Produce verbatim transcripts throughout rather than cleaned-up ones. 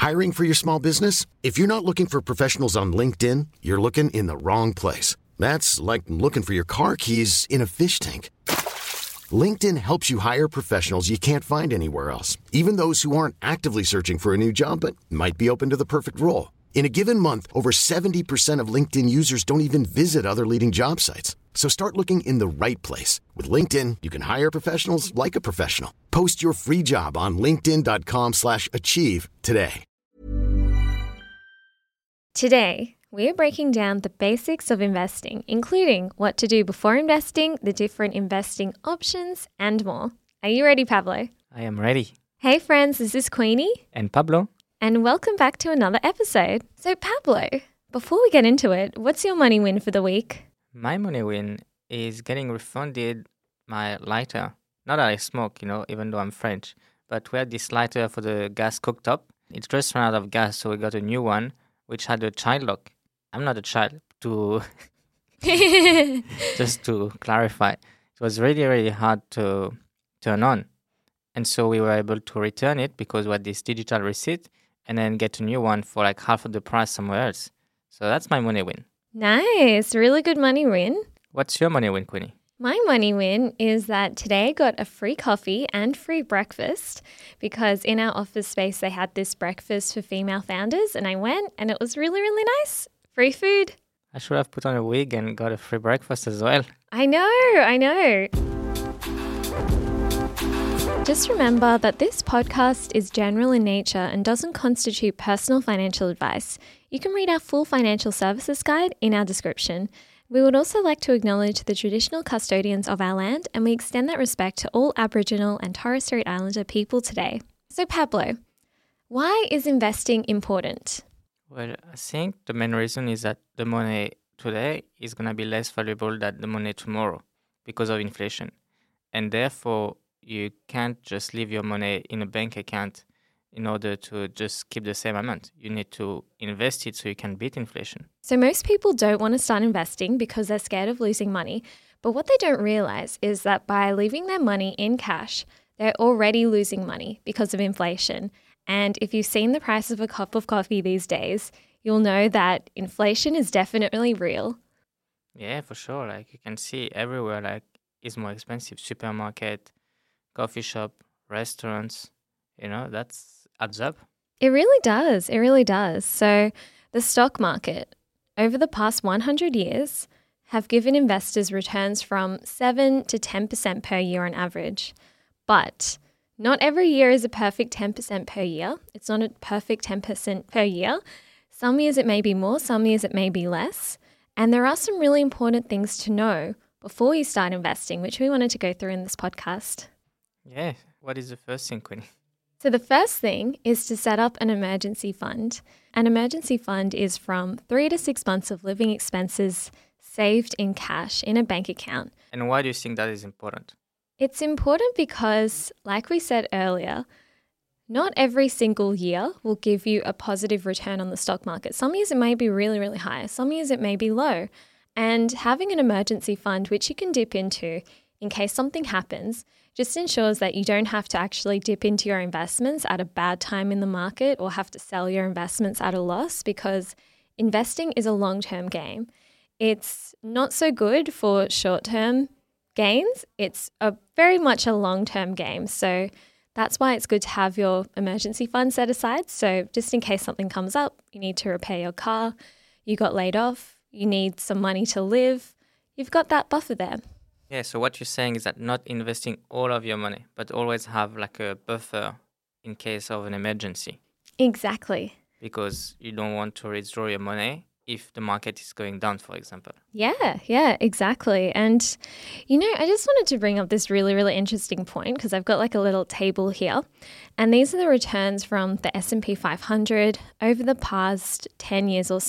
Hiring for your small business? If you're not looking for professionals on LinkedIn, you're looking in the wrong place. That's like looking for your car keys in a fish tank. LinkedIn helps you hire professionals you can't find anywhere else, even those who aren't actively searching for a new job but might be open to the perfect role. In a given month, over seventy percent of LinkedIn users don't even visit other leading job sites. So start looking in the right place. With LinkedIn, you can hire professionals like a professional. Post your free job on linkedin.com slash achieve today. Today, we're breaking down the basics of investing, including what to do before investing, the different investing options, and more. Are you ready, Pablo? I am ready. Hey friends, this is Queenie. And Pablo. And welcome back to another episode. So Pablo, before we get into it, what's your money win for the week? My money win is getting refunded my lighter. Not that I smoke, you know, even though I'm French. But we had this lighter for the gas cooktop. It just ran out of gas, so we got a new one, which had a child lock. I'm not a child, to just to clarify. It was really, really hard to turn on. And so we were able to return it because we had this digital receipt and then get a new one for like half of the price somewhere else. So that's my money win. Nice. Really good money win. What's your money win, Queenie? My money win is that today I got a free coffee and free breakfast because in our office space they had this breakfast for female founders and I went and it was really, really nice. Free food. I should have put on a wig and got a free breakfast as well. I know, I know. Just remember that this podcast is general in nature and doesn't constitute personal financial advice. You can read our full financial services guide in our description. We would also like to acknowledge the traditional custodians of our land and we extend that respect to all Aboriginal and Torres Strait Islander people today. So Pablo, why is investing important? Well, I think the main reason is that the money today is going to be less valuable than the money tomorrow because of inflation. And therefore, you can't just leave your money in a bank account in order to just keep the same amount. You need to invest it so you can beat inflation. So most people don't want to start investing because they're scared of losing money. But what they don't realize is that by leaving their money in cash, they're already losing money because of inflation. And if you've seen the price of a cup of coffee these days, you'll know that inflation is definitely real. Yeah, for sure. Like you can see everywhere, like it's more expensive. Supermarket, coffee shop, restaurants, you know, that's adds up. It really does. It really does. So the stock market over the past one hundred years have given investors returns from seven to ten percent per year on average. But not every year is a perfect ten percent per year. It's not a perfect ten percent per year. Some years it may be more, some years it may be less. And there are some really important things to know before you start investing, which we wanted to go through in this podcast. Yeah. What is the first thing, Queenie? So the first thing is to set up an emergency fund. An emergency fund is from three to six months of living expenses saved in cash in a bank account. And why do you think that is important? It's important because, like we said earlier, not every single year will give you a positive return on the stock market. Some years it may be really, really high. Some years it may be low. And having an emergency fund, which you can dip into in case something happens, just ensures that you don't have to actually dip into your investments at a bad time in the market or have to sell your investments at a loss, because investing is a long-term game. It's not so good for short-term gains. It's a very much a long-term game. So that's why it's good to have your emergency fund set aside. So just in case something comes up, you need to repair your car, you got laid off, you need some money to live, you've got that buffer there. Yeah, so what you're saying is that not investing all of your money, but always have like a buffer in case of an emergency. Exactly. Because you don't want to withdraw your money if the market is going down, for example. Yeah, yeah, exactly. And, you know, I just wanted to bring up this really, really interesting point because I've got like a little table here. And these are the returns from the S and P five hundred over the past ten years or so.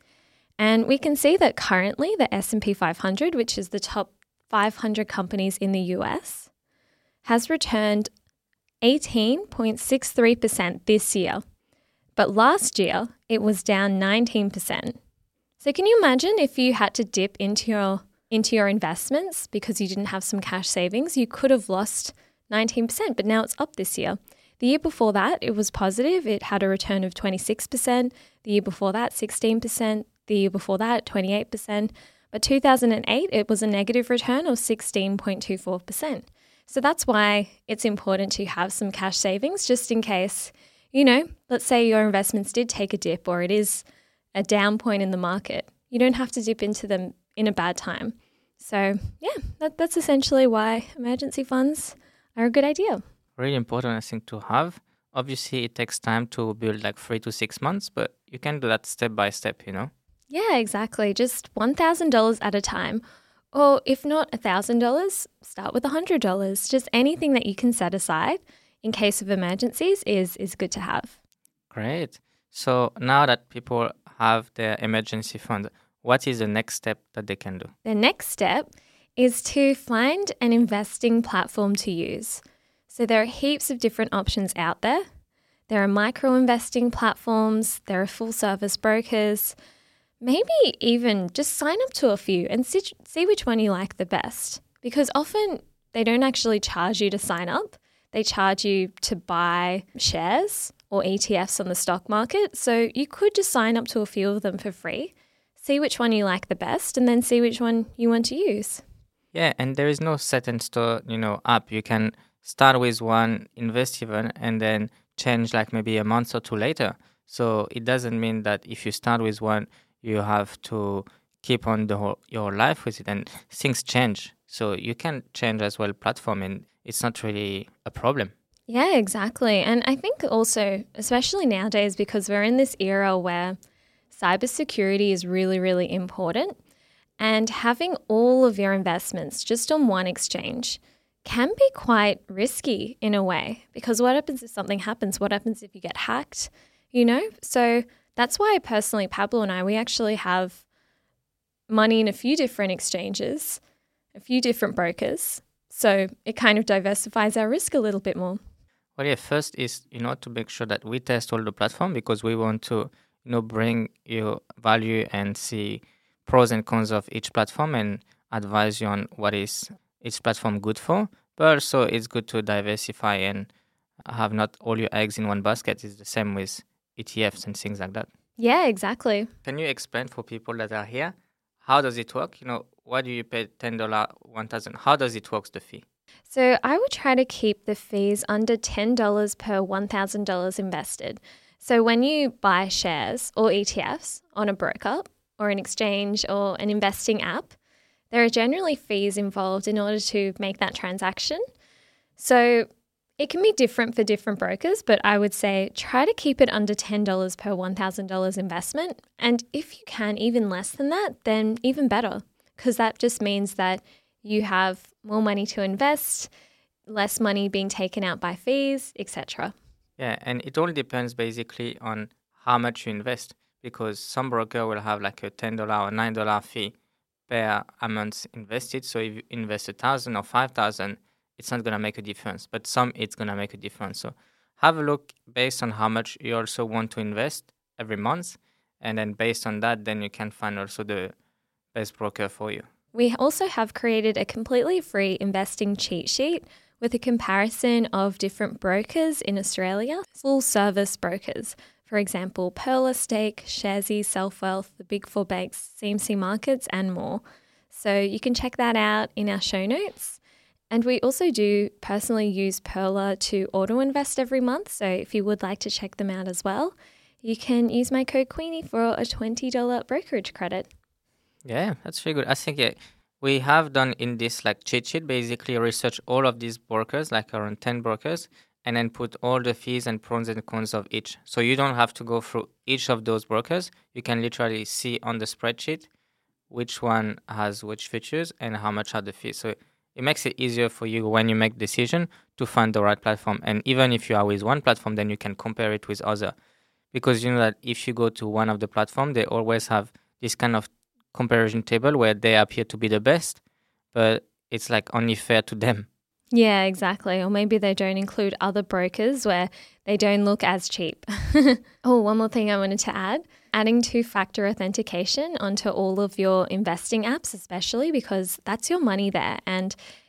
And we can see that currently the S and P five hundred, which is the top five hundred companies in the U S, has returned eighteen point six three percent this year. But last year, it was down nineteen percent. So can you imagine if you had to dip into your into your investments because you didn't have some cash savings? You could have lost nineteen percent, but now it's up this year. The year before that, it was positive. It had a return of twenty-six percent. The year before that, sixteen percent. The year before that, twenty-eight percent. But two thousand eight, it was a negative return of sixteen point two four percent. So that's why it's important to have some cash savings just in case, you know, let's say your investments did take a dip or it is a down point in the market. You don't have to dip into them in a bad time. So yeah, that, that's essentially why emergency funds are a good idea. Really important, I think, to have. Obviously, it takes time to build like three to six months, but you can do that step by step, you know? Yeah, exactly. Just one thousand dollars at a time. Or if not one thousand dollars, start with one hundred dollars. Just anything that you can set aside in case of emergencies is, is good to have. Great. So now that people have their emergency fund, what is the next step that they can do? The next step is to find an investing platform to use. So there are heaps of different options out there. There are micro investing platforms, there are full service brokers. Maybe even just sign up to a few and see, see which one you like the best. Because often they don't actually charge you to sign up. They charge you to buy shares or E T Fs on the stock market. So you could just sign up to a few of them for free, see which one you like the best, and then see which one you want to use. Yeah, and there is no set and store, you know, app. You can start with one, invest even, and then change like maybe a month or two later. So it doesn't mean that if you start with one, you have to keep on the whole, your life with it, and things change. So you can change as well platform, and it's not really a problem. Yeah, exactly. And I think also, especially nowadays, because we're in this era where cybersecurity is really, really important, and having all of your investments just on one exchange can be quite risky in a way, because what happens if something happens? What happens if you get hacked? You know? So that's why personally, Pablo and I, we actually have money in a few different exchanges, a few different brokers. So it kind of diversifies our risk a little bit more. Well, yeah, first is, you know, to make sure that we test all the platform, because we want to, you know, bring you value and see pros and cons of each platform and advise you on what is each platform good for. But also it's good to diversify and have not all your eggs in one basket. It's the same with E T Fs and things like that. Yeah, exactly. Can you explain for people that are here, how does it work? You know, why do you pay ten dollars, one thousand dollars? How does it work, the fee? So I would try to keep the fees under ten dollars per one thousand dollars invested. So when you buy shares or E T Fs on a broker or an exchange or an investing app, there are generally fees involved in order to make that transaction. So it can be different for different brokers, but I would say try to keep it under ten dollars per one thousand dollars investment. And if you can, even less than that, then even better, because that just means that you have more money to invest, less money being taken out by fees, et cetera. Yeah, and it all depends basically on how much you invest, because some broker will have like a ten dollars or nine dollars fee per amount invested. So if you invest one thousand dollars or five thousand dollars, it's not going to make a difference. But some, it's going to make a difference. So have a look based on how much you also want to invest every month. And then based on that, then you can find also the best broker for you. We also have created a completely free investing cheat sheet with a comparison of different brokers in Australia, full service brokers. For example, Pearl Estate, Sharesies, Selfwealth, the Big Four banks, C M C Markets, and more. So you can check that out in our show notes. And we also do personally use Pearler to auto-invest every month. So if you would like to check them out as well, you can use my code Queenie for a twenty dollars brokerage credit. Yeah, that's very good. I think yeah, we have done in this like cheat sheet, basically research all of these brokers, like around ten brokers, and then put all the fees and pros and cons of each. So you don't have to go through each of those brokers. You can literally see on the spreadsheet which one has which features and how much are the fees. So it makes it easier for you when you make decision to find the right platform. And even if you are with one platform, then you can compare it with other. Because you know that if you go to one of the platform, they always have this kind of comparison table where they appear to be the best, but it's like only fair to them. Yeah, exactly. Or maybe they don't include other brokers where they don't look as cheap. Oh, one more thing I wanted to add. Adding two-factor authentication onto all of your investing apps, especially because that's your money there. And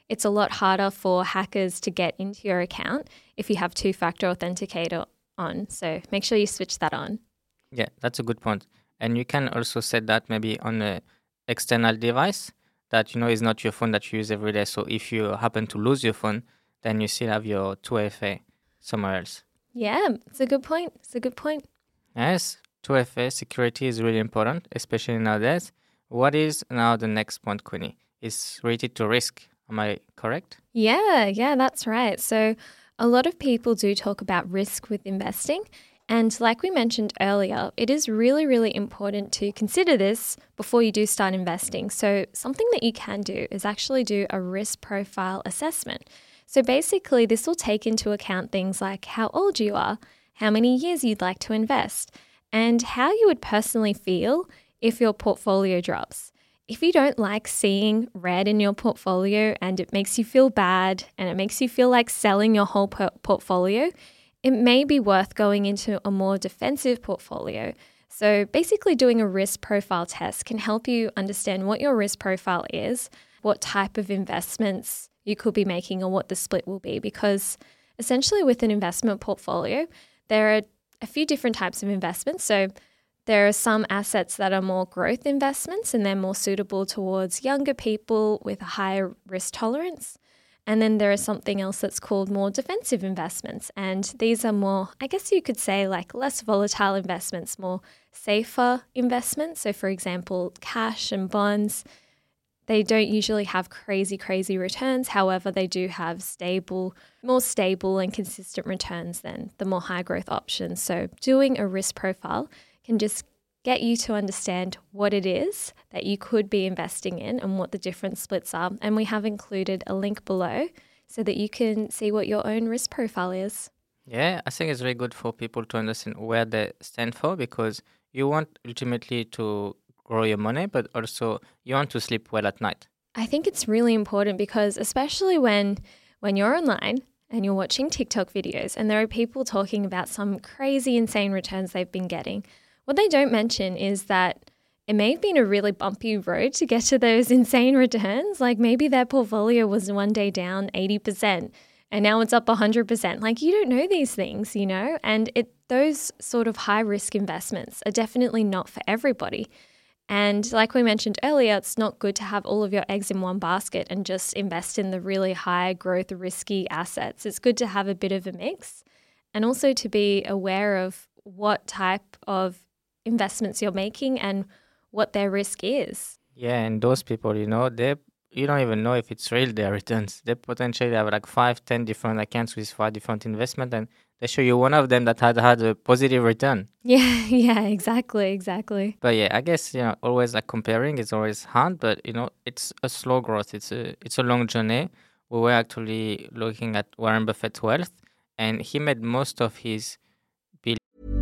it's a lot harder for hackers to get into your account if you have two-factor authenticator on. So make sure you switch that on. Yeah, that's a good point. And you can also set that maybe on an external device that, you know, is not your phone that you use every day. So if you happen to lose your phone, then you still have your two F A somewhere else. Yeah, it's a good point. It's a good point. Yes, two F A security is really important, especially nowadays. What is now the next point, Queenie? It's related to risk. Am I correct? Yeah, yeah, that's right. So a lot of people do talk about risk with investing. And like we mentioned earlier, it is really, really important to consider this before you do start investing. So something that you can do is actually do a risk profile assessment. So basically, this will take into account things like how old you are, how many years you'd like to invest, and how you would personally feel if your portfolio drops. If you don't like seeing red in your portfolio and it makes you feel bad and it makes you feel like selling your whole por- portfolio, it may be worth going into a more defensive portfolio. So basically doing a risk profile test can help you understand what your risk profile is, what type of investments you could be making or what the split will be. Because essentially with an investment portfolio, there are a few different types of investments. So there are some assets that are more growth investments and they're more suitable towards younger people with a higher risk tolerance. And then there is something else that's called more defensive investments. And these are more, I guess you could say, like less volatile investments, more safer investments. So for example, cash and bonds, they don't usually have crazy, crazy returns. However, they do have stable, more stable and consistent returns than the more high growth options. So doing a risk profile can just get you to understand what it is that you could be investing in and what the different splits are. And we have included a link below so that you can see what your own risk profile is. Yeah, I think it's very good for people to understand where they stand for, because you want ultimately to grow your money, but also you want to sleep well at night. I think it's really important because especially when when you're online and you're watching TikTok videos and there are people talking about some crazy, insane returns they've been getting, what they don't mention is that it may have been a really bumpy road to get to those insane returns. Like maybe their portfolio was one day down eighty percent and now it's up one hundred percent. Like you don't know these things, you know, and it those sort of high risk investments are definitely not for everybody. And like we mentioned earlier, it's not good to have all of your eggs in one basket and just invest in the really high growth, risky assets. It's good to have a bit of a mix and also to be aware of what type of investments you're making and what their risk is. Yeah, and those people, you know, they you don't even know if it's real, their returns. They potentially have like five, ten different accounts with five different investments, and they show you one of them that had had a positive return. Yeah, yeah, exactly, exactly. But yeah, I guess, you know, always like comparing is always hard, but you know, it's a slow growth. It's a it's a long journey. We were actually looking at Warren Buffett's wealth, and he made most of his billion.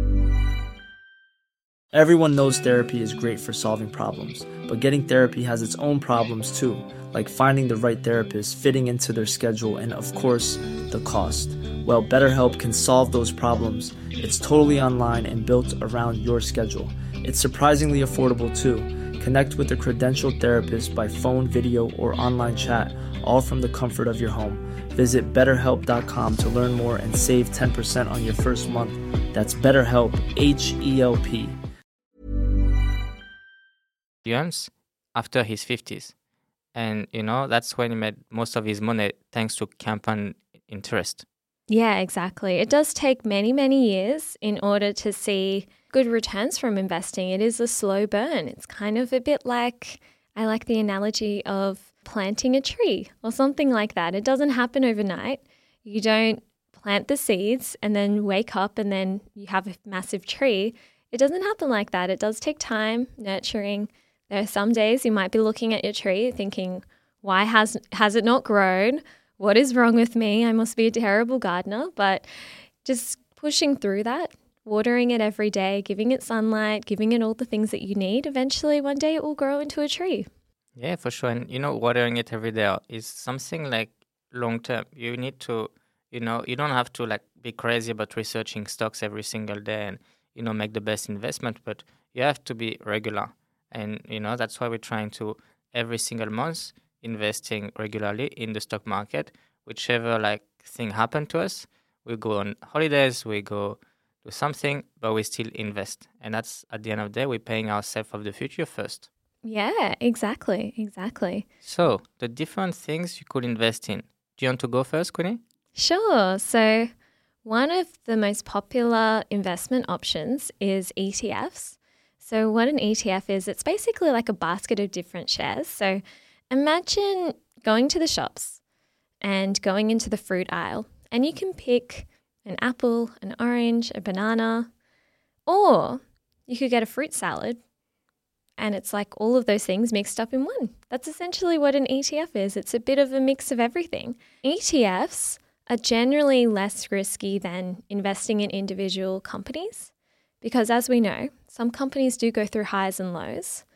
Everyone knows therapy is great for solving problems, but getting therapy has its own problems too, like finding the right therapist, fitting into their schedule, and of course, the cost. Well, BetterHelp can solve those problems. It's totally online and built around your schedule. It's surprisingly affordable too. Connect with a credentialed therapist by phone, video, or online chat, all from the comfort of your home. Visit better help dot com to learn more and save ten percent on your first month. That's BetterHelp, H E L P. After his fifties. And, you know, that's when he made most of his money thanks to compound interest. Yeah, exactly. It does take many, many years in order to see good returns from investing. It is a slow burn. It's kind of a bit like, I like the analogy of planting a tree or something like that. It doesn't happen overnight. You don't plant the seeds and then wake up and then you have a massive tree. It doesn't happen like that. It does take time, nurturing. There are some days you might be looking at your tree thinking, why has has it not grown? What is wrong with me? I must be a terrible gardener. But just pushing through that, watering it every day, giving it sunlight, giving it all the things that you need, eventually one day it will grow into a tree. Yeah, for sure. And, you know, watering it every day is something like long term. You need to, you know, you don't have to like be crazy about researching stocks every single day and, you know, make the best investment, but you have to be regular. And, you know, that's why we're trying to every single month investing regularly in the stock market. Whichever like thing happened to us, we go on holidays, we go do something, but we still invest. And that's, at the end of the day, we're paying ourselves of the future first. Yeah, exactly, exactly. So the different things you could invest in. Do you want to go first, Queenie? Sure. So one of the most popular investment options is E T Fs. So what an E T F is, it's basically like a basket of different shares. So imagine going to the shops and going into the fruit aisle, and you can pick an apple, an orange, a banana, or you could get a fruit salad, and it's like all of those things mixed up in one. That's essentially what an E T F is. It's a bit of a mix of everything. E T Fs are generally less risky than investing in individual companies because, as we know, some companies do go through highs and lows,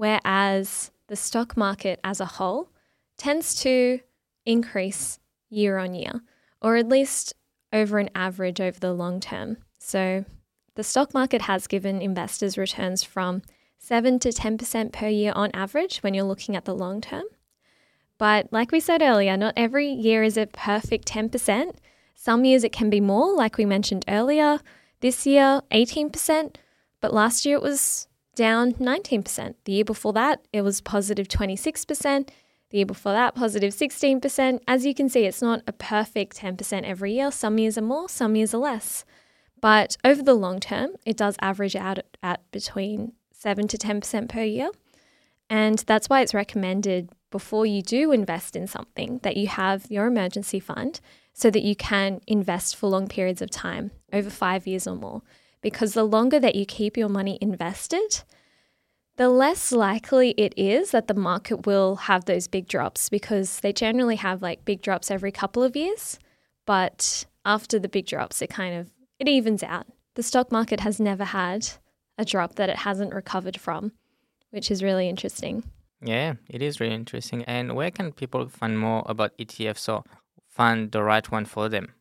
whereas the stock market as a whole tends to increase year on year, or at least over an average over the long term. So the stock market has given investors returns from seven to ten percent per year on average when you're looking at the long term. But like we said earlier, not every year is a perfect ten percent. Some years it can be more, like we mentioned earlier. This year, eighteen percent, but last year it was down nineteen percent. The year before that, it was positive twenty-six percent. The year before that, positive sixteen percent. As you can see, it's not a perfect ten percent every year. Some years are more, some years are less. But over the long term, it does average out at, at between seven to ten percent per year. And that's why it's recommended before you do invest in something that you have your emergency fund so that you can invest for long periods of time, over five years or more. Because the longer that you keep your money invested, the less likely it is that the market will have those big drops, because they generally have like big drops every couple of years. But after the big drops, it kind of, it evens out. The stock market has never had a drop that it hasn't recovered from, which is really interesting. Yeah, it is really interesting. And where can people find more about E T Fs or find the right one for them?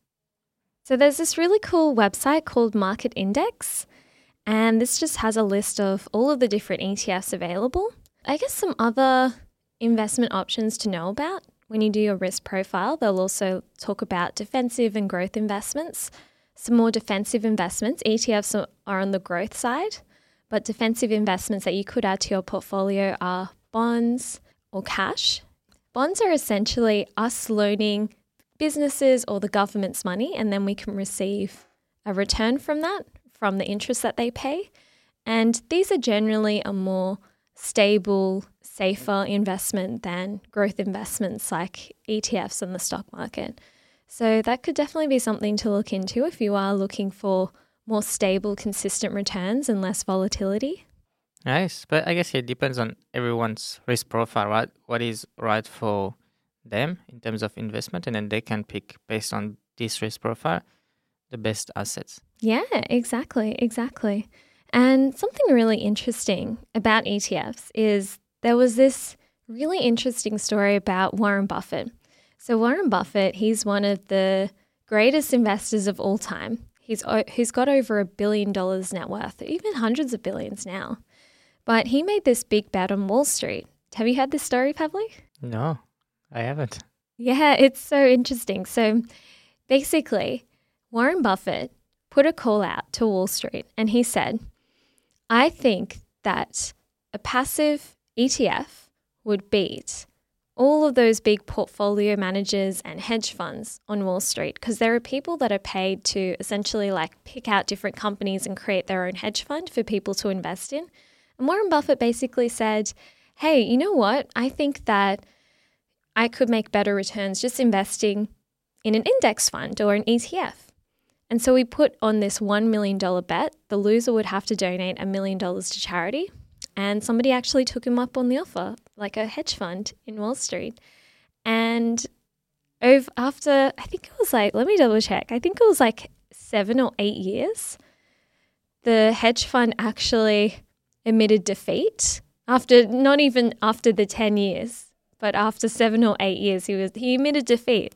So there's this really cool website called Market Index, and this just has a list of all of the different E T Fs available. I guess some other investment options to know about when you do your risk profile, they'll also talk about defensive and growth investments. Some more defensive investments, E T Fs are on the growth side, but defensive investments that you could add to your portfolio are bonds or cash. Bonds are essentially us loaning businesses or the government's money, and then we can receive a return from that, from the interest that they pay. And these are generally a more stable, safer investment than growth investments like E T Fs and the stock market. So that could definitely be something to look into if you are looking for more stable, consistent returns and less volatility. Nice. But I guess it depends on everyone's risk profile, right? What is right for them in terms of investment, and then they can pick based on this risk profile the best assets. Yeah, exactly, exactly. And something really interesting about E T Fs is there was this really interesting story about Warren Buffett. So Warren Buffett, he's one of the greatest investors of all time. He's he's got over a billion dollars net worth, even hundreds of billions now. But he made this big bet on Wall Street. Have you heard this story, Pavli? No, I haven't. Yeah, it's so interesting. So basically, Warren Buffett put a call out to Wall Street and he said, I think that a passive E T F would beat all of those big portfolio managers and hedge funds on Wall Street, because there are people that are paid to essentially like pick out different companies and create their own hedge fund for people to invest in. And Warren Buffett basically said, hey, you know what? I think that I could make better returns just investing in an index fund or an E T F. And so we put on this one million dollars bet. The loser would have to donate a million dollars to charity. And somebody actually took him up on the offer, like a hedge fund in Wall Street. And over, after, I think it was like, let me double check. I think it was like seven or eight years, the hedge fund actually admitted defeat after, not even after the ten years, but after seven or eight years, he was he admitted defeat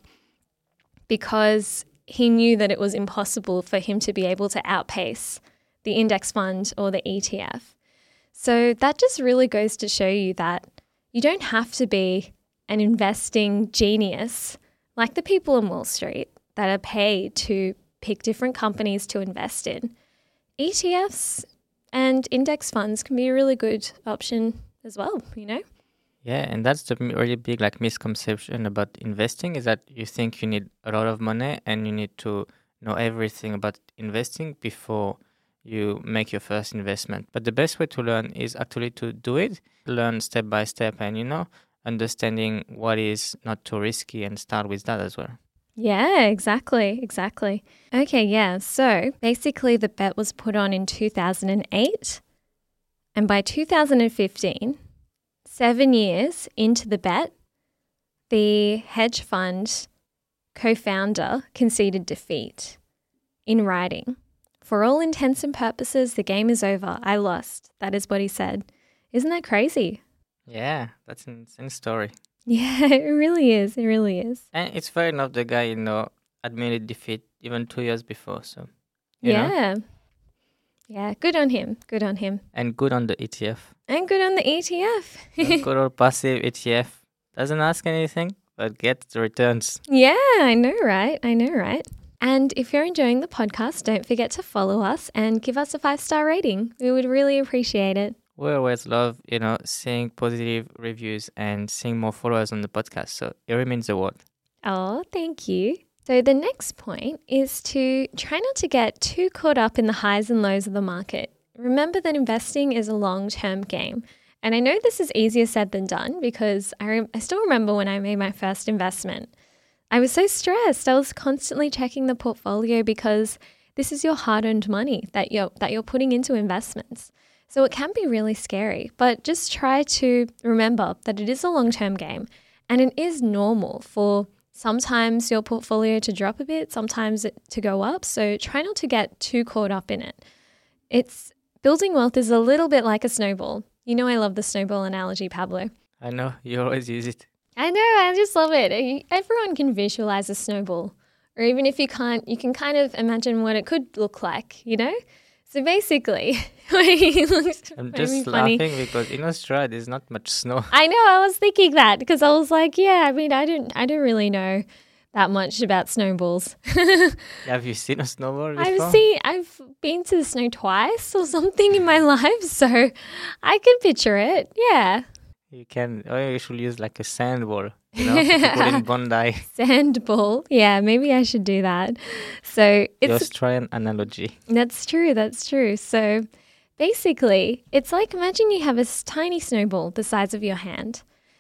because he knew that it was impossible for him to be able to outpace the index fund or the E T F. So that just really goes to show you that you don't have to be an investing genius, like the people on Wall Street that are paid to pick different companies to invest in, E T Fs and index funds can be a really good option as well, you know? Yeah, and that's the m- really big like misconception about investing, is that you think you need a lot of money and you need to know everything about investing before you make your first investment. But the best way to learn is actually to do it, learn step by step, and, you know, understanding what is not too risky, and start with that as well. Yeah, exactly, exactly. Okay, yeah. So basically the bet was put on in two thousand eight, and by two thousand fifteen, seven years into the bet, the hedge fund co-founder conceded defeat in writing. For all intents and purposes, the game is over. I lost. That is what he said. Isn't that crazy? Yeah, that's an insane story. Yeah, it really is. It really is. And it's fair enough the guy, you know, admitted defeat even two years before. So, you know, Yeah. Yeah, good on him. Good on him. and good on the E T F. And good on the E T F. The good old passive E T F doesn't ask anything, but gets the returns. Yeah, I know, right? I know, right? And if you're enjoying the podcast, don't forget to follow us and give us a five-star rating. We would really appreciate it. We always love, you know, seeing positive reviews and seeing more followers on the podcast. So it really means the world. Oh, thank you. So the next point is to try not to get too caught up in the highs and lows of the market. Remember that investing is a long-term game. And I know this is easier said than done, because I, rem- I still remember when I made my first investment. I was so stressed. I was constantly checking the portfolio because this is your hard-earned money that you're, that you're putting into investments. So it can be really scary, but just try to remember that it is a long-term game, and it is normal for sometimes your portfolio to drop a bit, sometimes it to go up. So try not to get too caught up in it. It's building wealth is a little bit like a snowball. You know, I love the snowball analogy, Pablo. I know you always use it. I know, I just love it. Everyone can visualize a snowball, or even if you can't, you can kind of imagine what it could look like, you know? So basically, he looks I'm very just funny. laughing because in Australia there's not much snow. I know, I was thinking that because I was like, yeah, I mean, I don't, I don't really know that much about snowballs. Have you seen a snowball before? I've seen, I've been to the snow twice or something in my life, so I can picture it. Yeah, You can, or you should use like a sand ball, you know, to put in Bondi. sand ball. Yeah, maybe I should do that. So The it's Australian analogy. That's true. That's true. So basically, it's like imagine you have a s- tiny snowball the size of your hand,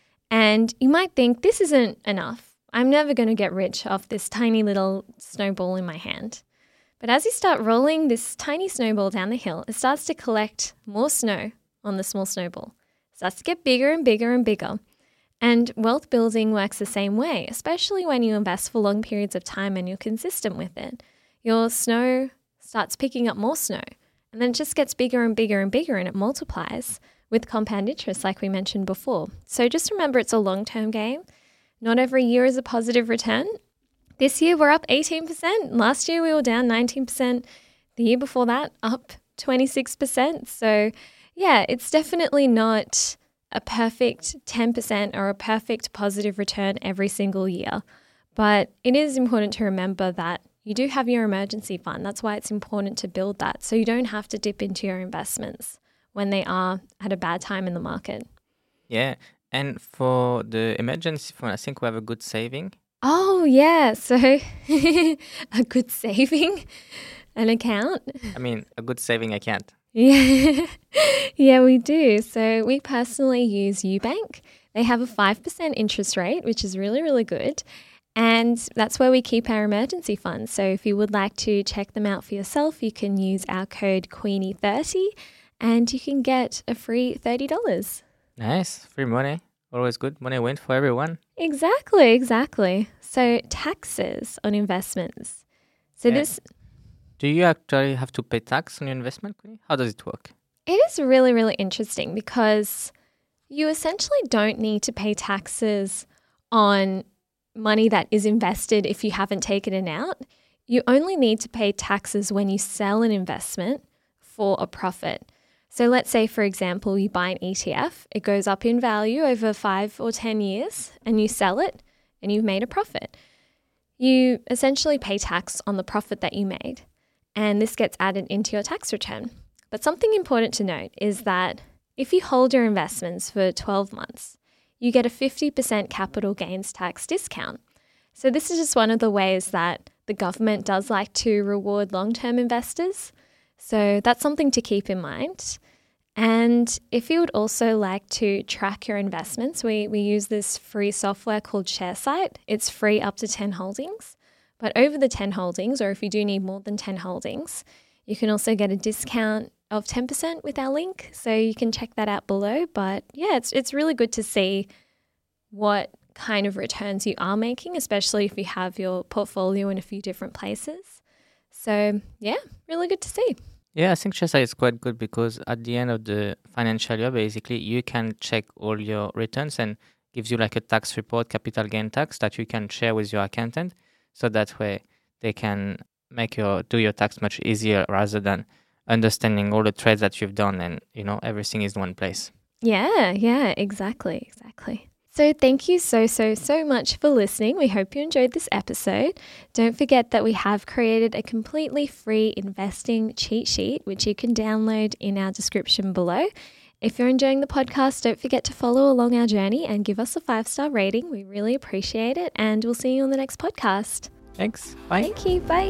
and you might think this isn't enough. I'm never going to get rich off this tiny little snowball in my hand. But as you start rolling this tiny snowball down the hill, it starts to collect more snow on the small snowball. It starts to get bigger and bigger and bigger. And wealth building works the same way, especially when you invest for long periods of time and you're consistent with it. Your snow starts picking up more snow, and then it just gets bigger and bigger and bigger, and it multiplies with compound interest like we mentioned before. So just remember, it's a long-term game. Not every year is a positive return. This year we're up eighteen percent. Last year we were down nineteen percent. The year before that, up twenty-six percent. So yeah, it's definitely not a perfect ten percent or a perfect positive return every single year. But it is important to remember that you do have your emergency fund. That's why it's important to build that, so you don't have to dip into your investments when they are at a bad time in the market. Yeah. And for the emergency fund, I think we have a good saving. Oh, yeah. So a good saving, an account. I mean, a good saving account. Yeah, yeah, we do. So we personally use Ubank. They have a five percent interest rate, which is really, really good. And that's where we keep our emergency funds. So if you would like to check them out for yourself, you can use our code Queenie thirty and you can get a free thirty dollars. Nice. Free money. Always good. Money wins for everyone. Exactly, exactly. So taxes on investments. So Yeah. this... Do you actually have to pay tax on your investment, Queenie? How does it work? It is really, really interesting because you essentially don't need to pay taxes on money that is invested if you haven't taken it out. You only need to pay taxes when you sell an investment for a profit. So let's say, for example, you buy an E T F, it goes up in value over five or ten years, and you sell it and you've made a profit. You essentially pay tax on the profit that you made, and this gets added into your tax return. But something important to note is that if you hold your investments for twelve months, you get a fifty percent capital gains tax discount. So this is just one of the ways that the government does like to reward long-term investors. So that's something to keep in mind. And if you would also like to track your investments, we, we use this free software called ShareSite. It's free up to ten holdings. But over the ten holdings, or if you do need more than ten holdings, you can also get a discount of ten percent with our link. So you can check that out below. But yeah, it's it's really good to see what kind of returns you are making, especially if you have your portfolio in a few different places. So yeah, really good to see. Yeah, I think ShareSite is quite good because at the end of the financial year, basically, you can check all your returns and gives you like a tax report, capital gain tax that you can share with your accountant. So that way they can make your do your tax much easier rather than understanding all the trades that you've done and, you know, everything is in one place. Yeah, yeah, exactly, exactly. So thank you so, so, so much for listening. We hope you enjoyed this episode. Don't forget that we have created a completely free investing cheat sheet, which you can download in our description below. If you're enjoying the podcast, don't forget to follow along our journey and give us a five-star rating. We really appreciate it. And we'll see you on the next podcast. Thanks. Bye. Thank you. Bye.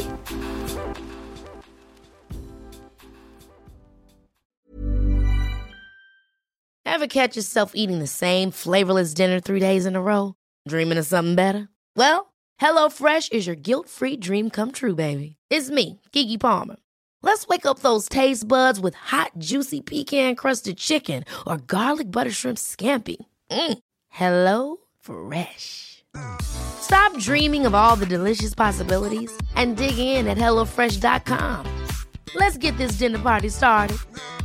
Ever catch yourself eating the same flavorless dinner three days in a row? Dreaming of something better? Well, HelloFresh is your guilt-free dream come true, baby. It's me, Keke Palmer. Let's wake up those taste buds with hot, juicy pecan-crusted chicken or garlic butter shrimp scampi. Mm. Hello Fresh. Stop dreaming of all the delicious possibilities and dig in at hello fresh dot com. Let's get this dinner party started.